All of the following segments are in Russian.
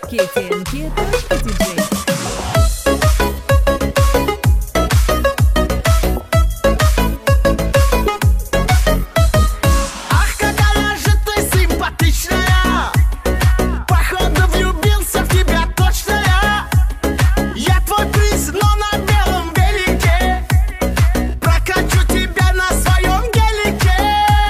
KTNK.DJ. Ах, какая же ты симпатичная! Походу влюбился в тебя точно я твой приз, но на белом велике. Прокачу тебя на своем гелике.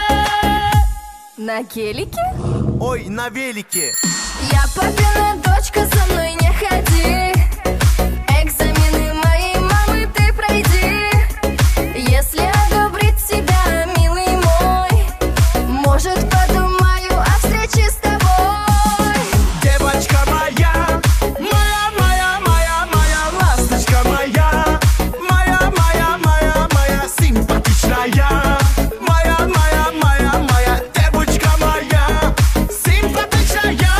На гелике? Ой, на велике. Я папина дочка, со мной не ходи. Экзамены моей мамы ты пройди. Если одобрит тебя, милый мой, может, подумаю о встрече с тобой. Девочка моя, моя, ласточка моя, моя, симпатичная. Моя, девочка моя, симпатичная.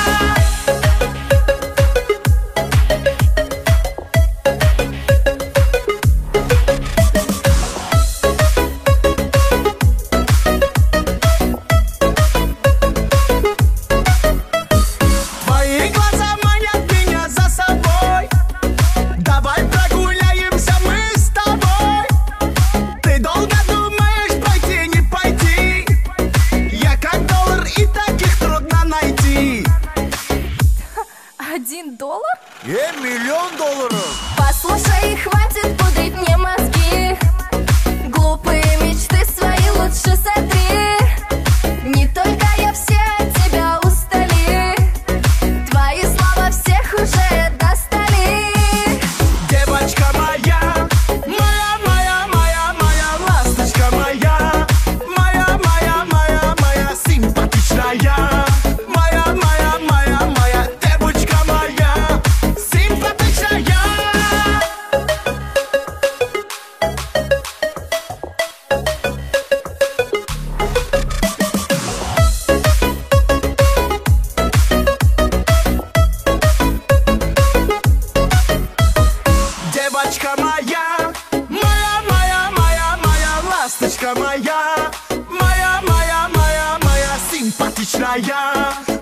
Твои глаза манят меня за собой. Давай прогуляемся мы с тобой. Ты долго думаешь, пойти, не пойти. Я как доллар, и таких трудно найти. $1? $1 000 000. Послушай, хватит пудрить мне мозги. Глупые мечты свои лучше сотри. Не только я, все от тебя устали. Твои слова всех уже достали. Девочка моя, ласточка моя, моя, симпатичная. Моя, девочка моя, симпатичная. Девочка моя, ласточка моя, моя, симпатичная.